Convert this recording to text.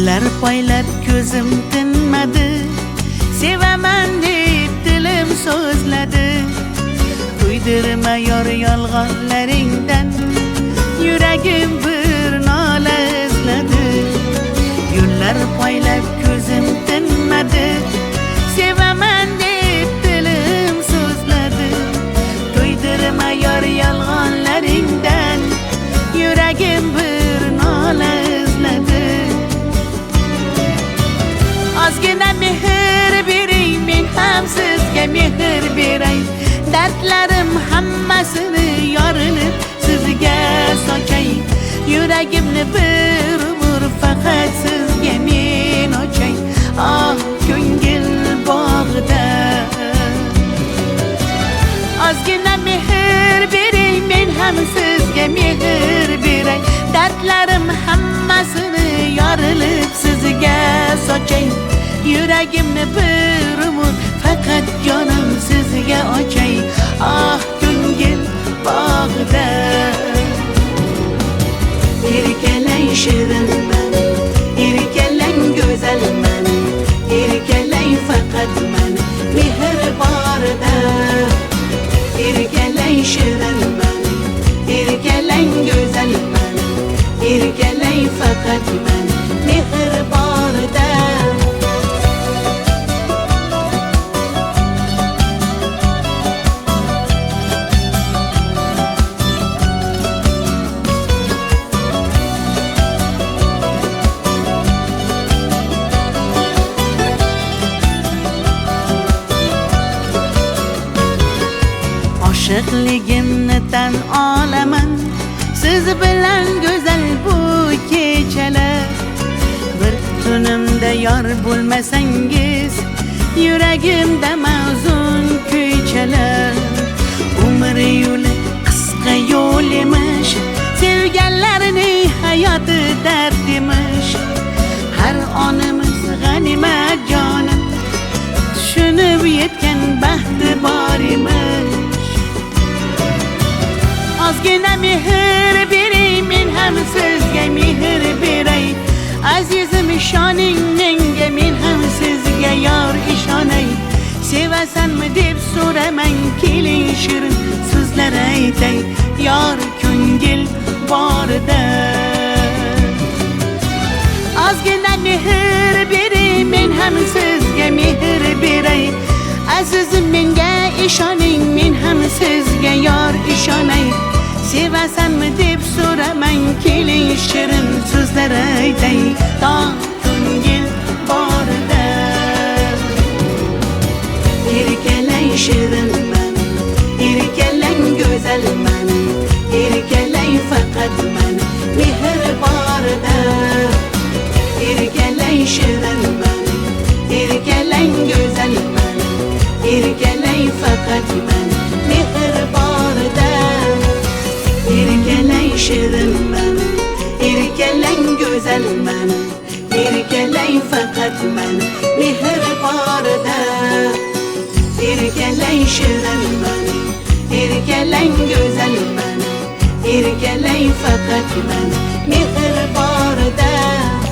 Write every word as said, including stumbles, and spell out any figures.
Yıllar poylab ko'zim tinmadi, sevaman deb dilim so'zladi. To'ydirma yor yolg'onlaringdan, yuragim bir nola izladi. Yıllar poylab ko'zim tinmadi, sevaman deb dilim so'zladi. To'ydirma yor yolg'onlaringdan, yuragim bir nola izladi. Ozgina mehr bering, men ham sizga mehr beray. Dardlarim hammasini yorilib sizga sochay. Yuragimni bir umr faqat sizga men ochay. Ah, ko'ngil bog'ida ozgina mehr bering, men ham sizga mehr beray. Dardlarim hammasini yorilib sizga sochay. Yuragimni bir umr faqat jonim sizga ochay. Ah, ko'ngil bog'ida erkalang shirinman, erkalang go'zalman, erkalang faqat man mehr borida. Erkalang shirinman, erkalang go'zalman, erkalang faqat man mehr borida. Oshiqligimni tan olaman, siz bilan go'zal bu kechalar. Bir tunimda yor bo'lmasangiz, yuragimda mavzun ko'chalar. Umr yo'li qisqa yo'l emish, sevganlarning hayoti dard emish. Har onimiz g'animat jonim, tushunib yetgan baxti bor emish. Ozgina mehr bering, men ham sizga mehr beray. Azizim ishoning menga, men ham sizga yor ishonay. Sevasanmi deb so'ramang, keling shirin so'zlar aytay. Yor ko'ngil borida ozgina mehr bering, men ham sizga mehr beray. Azizim menga ishoning, men ham sizga yor ishonay. Sevasanmi deb so'ramang, keling shirin so'zlar aytay. To ko'ngil borida erkalang shirinman, erkalang go'zalman, erkalang faqat man mehr borida. Erkalang shirinman, erkalang go'zalman, erkalang faqat man mehr borida. Erkalang shirinman, erkalang go'zalman, erkalang faqat man mehr borida. Erkalang shirinman, erkalang go'zalman, erkalang faqat man mehr borida.